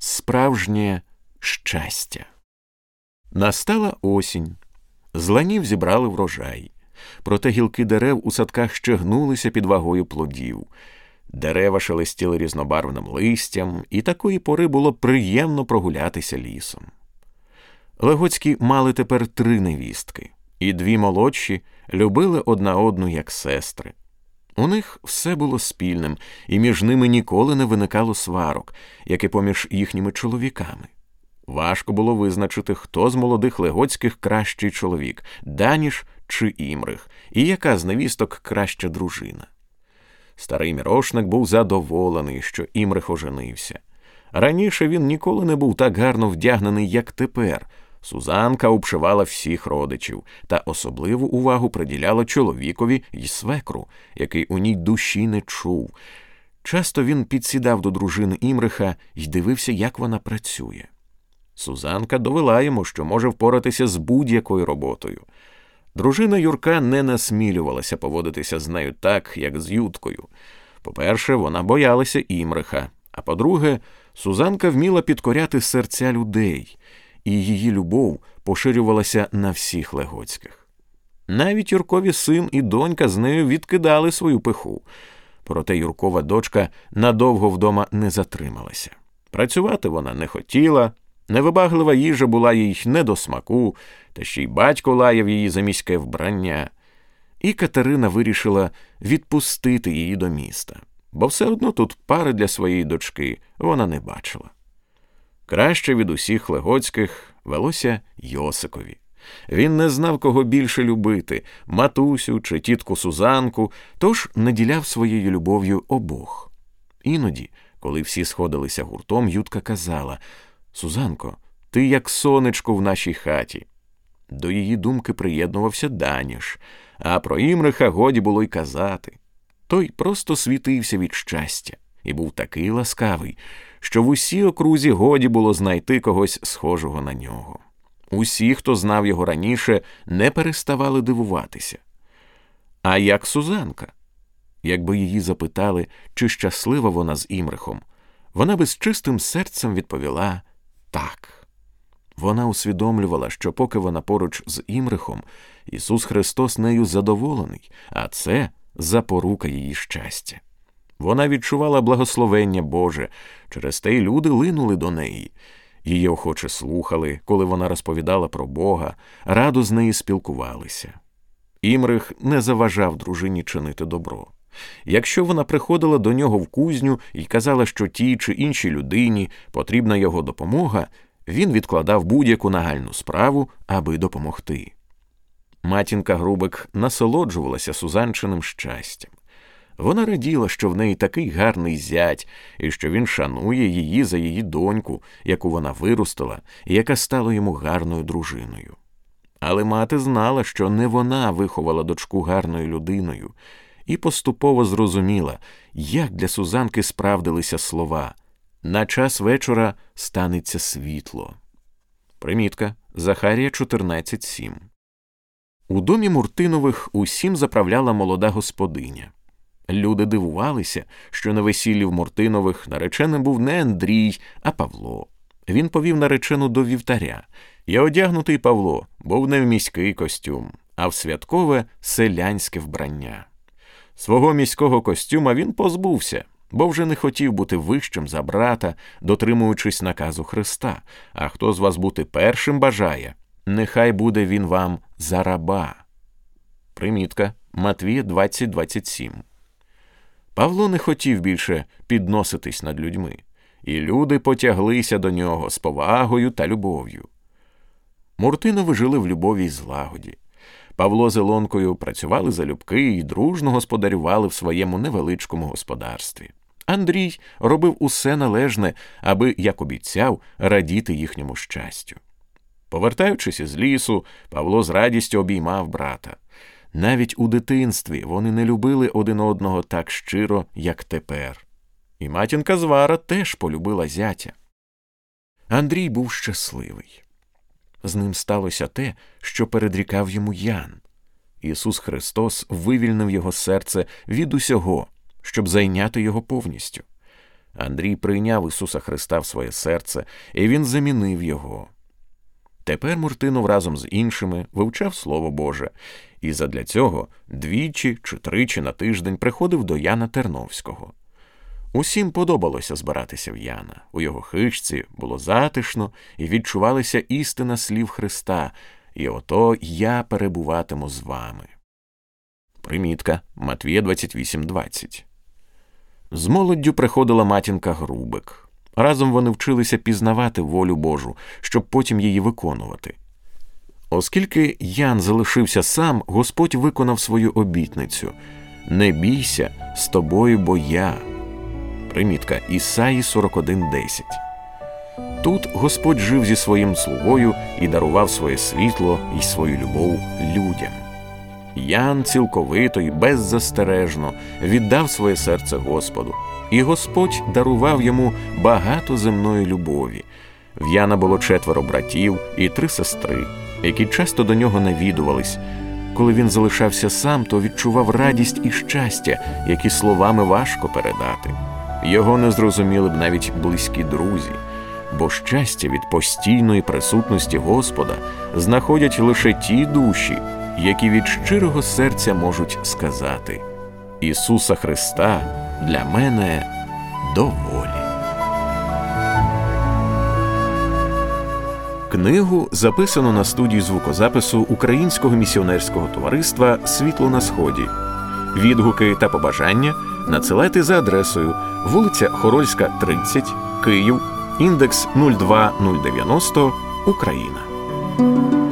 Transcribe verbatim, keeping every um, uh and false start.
справжнє щастя. Настала осінь. З ланів зібрали врожай. Проте гілки дерев у садках ще гнулися під вагою плодів. Дерева шелестіли різнобарвним листям, і такої пори було приємно прогулятися лісом. Легоцькі мали тепер три невістки, і дві молодші любили одна одну як сестри. У них все було спільним, і між ними ніколи не виникало сварок, як і поміж їхніми чоловіками. Важко було визначити, хто з молодих Легоцьких кращий чоловік – Даніш чи Імрих, і яка з невісток краща дружина. Старий Мірошник був задоволений, що Імрих оженився. Раніше він ніколи не був так гарно вдягнений, як тепер. Сузанка обшивала всіх родичів, та особливу увагу приділяла чоловікові й свекру, який у ній душі не чув. Часто він підсідав до дружини Імриха й дивився, як вона працює. Сузанка довела йому, що може впоратися з будь-якою роботою. Дружина Юрка не насмілювалася поводитися з нею так, як з Юткою. По-перше, вона боялася Імриха, а по-друге, Сузанка вміла підкоряти серця людей, і її любов поширювалася на всіх Легоцьких. Навіть Юркові син і донька з нею відкидали свою пиху. Проте Юркова дочка надовго вдома не затрималася. Працювати вона не хотіла, невибаглива їжа була їй не до смаку, та ще й батько лаяв її за міське вбрання. І Катерина вирішила відпустити її до міста, бо все одно тут пари для своєї дочки вона не бачила. Краще від усіх Легоцьких велося Йосикові. Він не знав, кого більше любити – матусю чи тітку Сузанку, тож наділяв своєю любов'ю обох. Іноді, коли всі сходилися гуртом, Ютка казала: «Сузанко, ти як сонечко в нашій хаті». До її думки приєднувався Даніш, а про Імриха годі було й казати. Той просто світився від щастя і був такий ласкавий, що в усій окрузі годі було знайти когось схожого на нього. Усі, хто знав його раніше, не переставали дивуватися. А як Сузанка? Якби її запитали, чи щаслива вона з Імрихом, вона би з чистим серцем відповіла «так». Вона усвідомлювала, що поки вона поруч з Імрихом, Ісус Христос нею задоволений, а це запорука її щастя. Вона відчувала благословення Боже, через те й люди линули до неї. Її охоче слухали, коли вона розповідала про Бога, радо з нею спілкувалися. Імрих не заважав дружині чинити добро. Якщо вона приходила до нього в кузню і казала, що тій чи іншій людині потрібна його допомога, він відкладав будь-яку нагальну справу, аби допомогти. Матінка Грубик насолоджувалася Сузанчиним щастям. Вона раділа, що в неї такий гарний зять, і що він шанує її за її доньку, яку вона виростила, і яка стала йому гарною дружиною. Але мати знала, що не вона виховала дочку гарною людиною, і поступово зрозуміла, як для Сузанки справдилися слова «на час вечора станеться світло». Примітка. Захарія чотирнадцять сім. У домі Муртинових усім заправляла молода господиня. Люди дивувалися, що на весіллі в Муртинових нареченим був не Андрій, а Павло. Він повів наречену до вівтаря. І одягнутий Павло був не в міський костюм, а в святкове селянське вбрання. Свого міського костюма він позбувся, бо вже не хотів бути вищим за брата, дотримуючись наказу Христа. А хто з вас бути першим бажає, нехай буде він вам за раба. Примітка. Матвія двадцять двадцять сім. Павло не хотів більше підноситись над людьми, і люди потяглися до нього з повагою та любов'ю. Муртинови жили в любові й злагоді. Павло з Ілонкою працювали залюбки і дружно господарювали в своєму невеличкому господарстві. Андрій робив усе належне, аби, як обіцяв, радіти їхньому щастю. Повертаючись із лісу, Павло з радістю обіймав брата. Навіть у дитинстві вони не любили один одного так щиро, як тепер. І матінка Звара теж полюбила зятя. Андрій був щасливий. З ним сталося те, що передрікав йому Ян. Ісус Христос вивільнив його серце від усього, щоб зайняти його повністю. Андрій прийняв Ісуса Христа в своє серце, і він замінив його. Тепер Муртинов разом з іншими вивчав Слово Боже, і задля цього двічі чи тричі на тиждень приходив до Яна Терновського. Усім подобалося збиратися в Яна. У його хижці було затишно, і відчувалася істина слів Христа «І ото я перебуватиму з вами». Примітка. Матвія двадцять вісім двадцять. З молоддю приходила матінка Грубик. Разом вони вчилися пізнавати волю Божу, щоб потім її виконувати. Оскільки Ян залишився сам, Господь виконав свою обітницю «Не бійся, з тобою бо я». Примітка. Ісаї сорок один десять. Тут Господь жив зі своїм слугою і дарував своє світло і свою любов людям. Ян цілковито і беззастережно віддав своє серце Господу, і Господь дарував йому багато земної любові. В Яна було четверо братів і три сестри, які часто до нього навідувались. Коли він залишався сам, то відчував радість і щастя, які словами важко передати. Його не зрозуміли б навіть близькі друзі, бо щастя від постійної присутності Господа знаходять лише ті душі, які від щирого серця можуть сказати «Ісуса Христа для мене доволі». Книгу записано на студії звукозапису Українського місіонерського товариства «Світло на Сході». Відгуки та побажання надсилайте за адресою вулиця Хорольська, тридцять, Київ, індекс нуль два нуль дев'яносто, Україна.